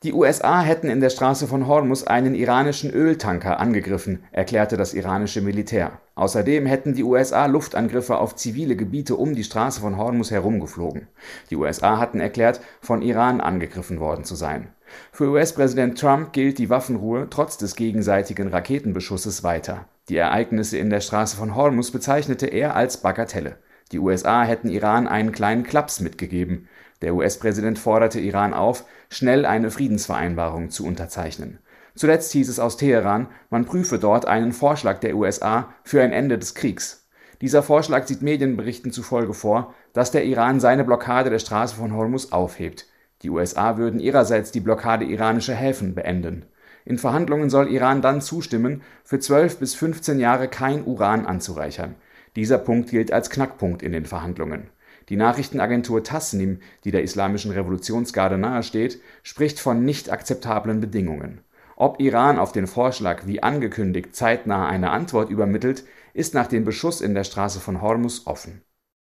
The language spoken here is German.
Die USA hätten in der Straße von Hormus einen iranischen Öltanker angegriffen, erklärte das iranische Militär. Außerdem hätten die USA Luftangriffe auf zivile Gebiete um die Straße von Hormus herum geflogen. Die USA hatten erklärt, von Iran angegriffen worden zu sein. Für US-Präsident Trump gilt die Waffenruhe trotz des gegenseitigen Raketenbeschusses weiter. Die Ereignisse in der Straße von Hormus bezeichnete er als Bagatelle. Die USA hätten Iran einen kleinen Klaps mitgegeben. Der US-Präsident forderte Iran auf, schnell eine Friedensvereinbarung zu unterzeichnen. Zuletzt hieß es aus Teheran, man prüfe dort einen Vorschlag der USA für ein Ende des Kriegs. Dieser Vorschlag sieht Medienberichten zufolge vor, dass der Iran seine Blockade der Straße von Hormus aufhebt. Die USA würden ihrerseits die Blockade iranischer Häfen beenden. In Verhandlungen soll Iran dann zustimmen, für 12 bis 15 Jahre kein Uran anzureichern. Dieser Punkt gilt als Knackpunkt in den Verhandlungen. Die Nachrichtenagentur Tasnim, die der Islamischen Revolutionsgarde nahesteht, spricht von nicht akzeptablen Bedingungen. Ob Iran auf den Vorschlag wie angekündigt zeitnah eine Antwort übermittelt, ist nach dem Beschuss in der Straße von Hormus offen